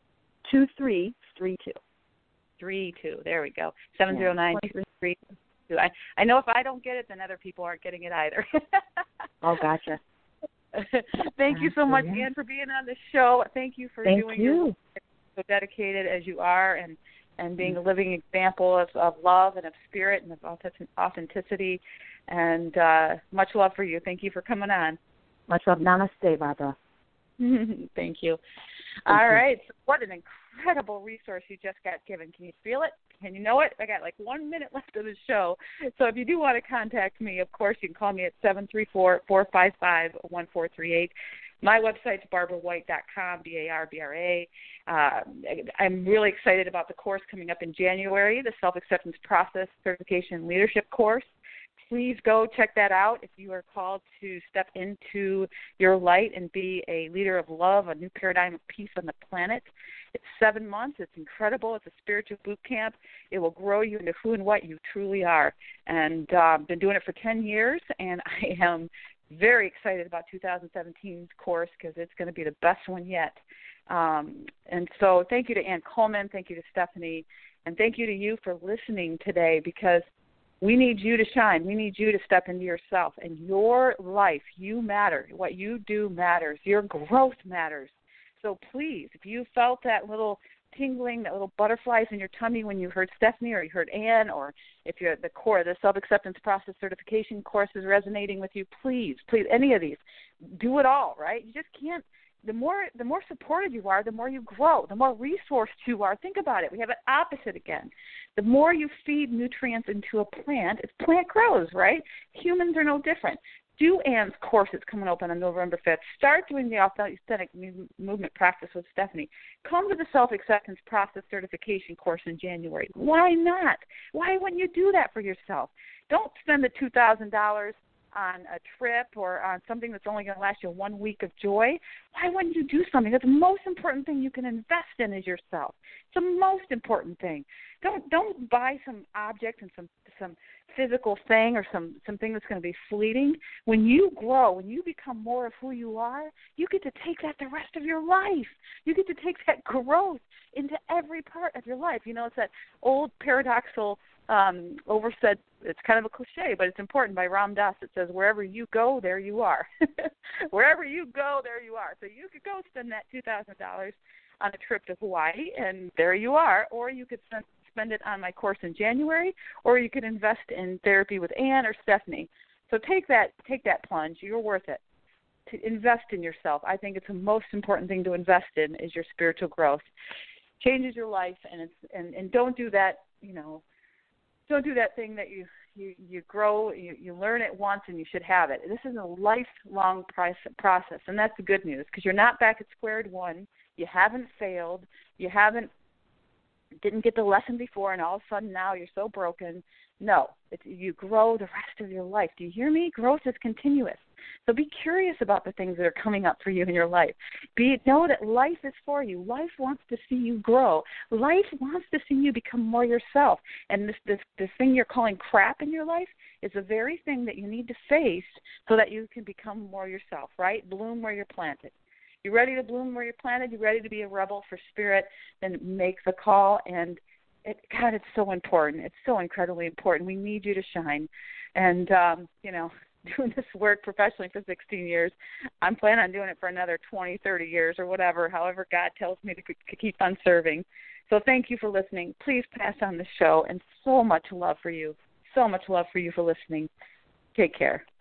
32. There we go. 709-2332. I know if I don't get it, then other people aren't getting it either. Oh, gotcha. Thank you so much, Anne, for being on the show. Thank you for doing your work, so dedicated as you are, and being a living example of love and of spirit and of authenticity. And much love for you. Thank you for coming on. Much love. Namaste, Barbara. Thank you. All right. So what an incredible resource you just got given. Can you feel it? Can you know it? I got like 1 minute left of the show. So if you do want to contact me, of course, you can call me at 734-455-1438. My website's barbarawhite.com, B-A-R-B-R-A. I'm really excited about the course coming up in January, the Self-Acceptance Process Certification Leadership course. Please go check that out if you are called to step into your light and be a leader of love, a new paradigm of peace on the planet. It's 7 months. It's incredible. It's a spiritual boot camp. It will grow you into who and what you truly are. And I've been doing it for 10 years, and I am very excited about 2017's course because it's going to be the best one yet. And so thank you to Ann Coleman. Thank you to Stephanie. And thank you to you for listening today, because we need you to shine. We need you to step into yourself and your life. You matter. What you do matters. Your growth matters. So please, if you felt that little tingling, that little butterflies in your tummy when you heard Stephanie or you heard Anne, or if you're at the core, the Self-Acceptance Process Certification course is resonating with you, please, any of these, do it all, right? You just can't. The more supported you are, the more you grow, the more resourced you are. Think about it. We have an opposite again. The more you feed nutrients into a plant, its plant grows, right? Humans are no different. Do Anne's course that's coming open on November 5th. Start doing the authentic movement practice with Stephanie. Come to the Self-Acceptance Process Certification course in January. Why not? Why wouldn't you do that for yourself? Don't spend the $2,000 on a trip or on something that's only going to last you 1 week of joy, why wouldn't you do something? That's the most important thing you can invest in is yourself. It's the most important thing. Don't buy some object and some physical thing or something that's going to be fleeting. When you grow, when you become more of who you are, you get to take that the rest of your life. You get to take that growth into every part of your life. You know, it's that old paradoxical oversaid, it's kind of a cliche, but it's important, by Ram Dass. It says, wherever you go, there you are. Wherever you go, there you are. So you could go spend that $2,000 on a trip to Hawaii, and there you are. Or you could spend it on my course in January, or you could invest in therapy with Ann or Stephanie. So take that plunge. You're worth it. To invest in yourself. I think it's the most important thing to invest in is your spiritual growth. Changes your life, and don't do that, don't do that thing that you grow, you learn it once and you should have it. This is a lifelong process, and that's the good news, because you're not back at square one. You haven't failed. You didn't get the lesson before, and all of a sudden now you're so broken. No, you grow the rest of your life. Do you hear me? Growth is continuous. So be curious about the things that are coming up for you in your life. Know that life is for you. Life wants to see you grow. Life wants to see you become more yourself. And this thing you're calling crap in your life is the very thing that you need to face so that you can become more yourself, right? Bloom where you're planted. You ready to bloom where you're planted? You ready to be a rebel for spirit? Then make the call. And God, it's so important. It's so incredibly important. We need you to shine. And, doing this work professionally for 16 years, I'm planning on doing it for another 20, 30 years or whatever, however God tells me to keep on serving. So thank you for listening. Please pass on the show, and so much love for you. So much love for you for listening. Take care.